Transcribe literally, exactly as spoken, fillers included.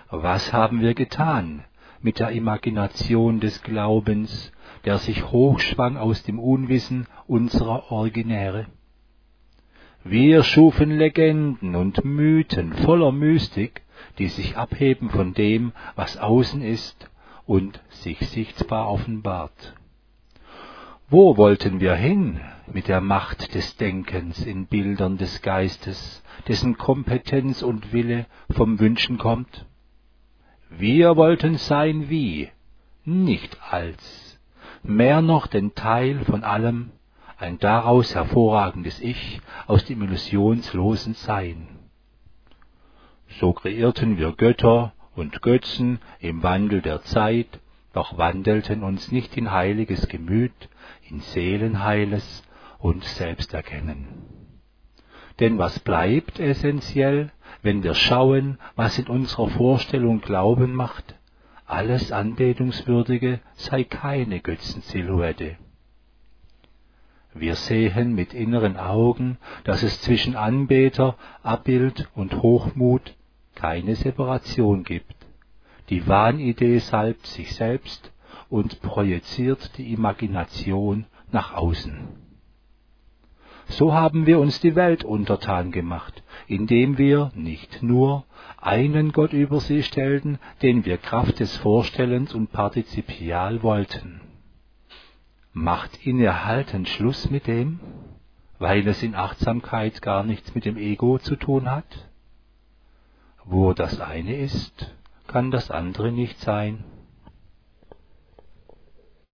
Was haben wir getan mit der Imagination des Glaubens, der sich hochschwang aus dem Unwissen unserer Originäre? Wir schufen Legenden und Mythen voller Mystik, die sich abheben von dem, was außen ist und sich sichtbar offenbart. Wo wollten wir hin mit der Macht des Denkens in Bildern des Geistes, dessen Kompetenz und Wille vom Wünschen kommt? Wir wollten sein wie, nicht als, mehr noch denn Teil von allem, ein daraus hervorragendes Ich aus dem illusionslosen Sein. So kreierten wir Götter und Götzen im Wandel der Zeit, doch wandelten uns nicht in heiliges Gemüt, in Seelenheiles und Selbsterkennen. Denn was bleibt essentiell, wenn wir schauen, was in unserer Vorstellung Glauben macht? Alles Anbetungswürdige sei keine Götzensilhouette. Wir sehen mit inneren Augen, dass es zwischen Anbeter, Abbild und Hochmut keine Separation gibt. Die Wahnidee salbt sich selbst und projiziert die Imagination nach außen. So haben wir uns die Welt untertan gemacht, indem wir nicht nur einen Gott über sie stellten, den wir Kraft des Vorstellens und Partizipial wollten. Macht innehaltend Schluss mit dem, weil es in Achtsamkeit gar nichts mit dem Ego zu tun hat? Wo das eine ist, kann das andere nicht sein.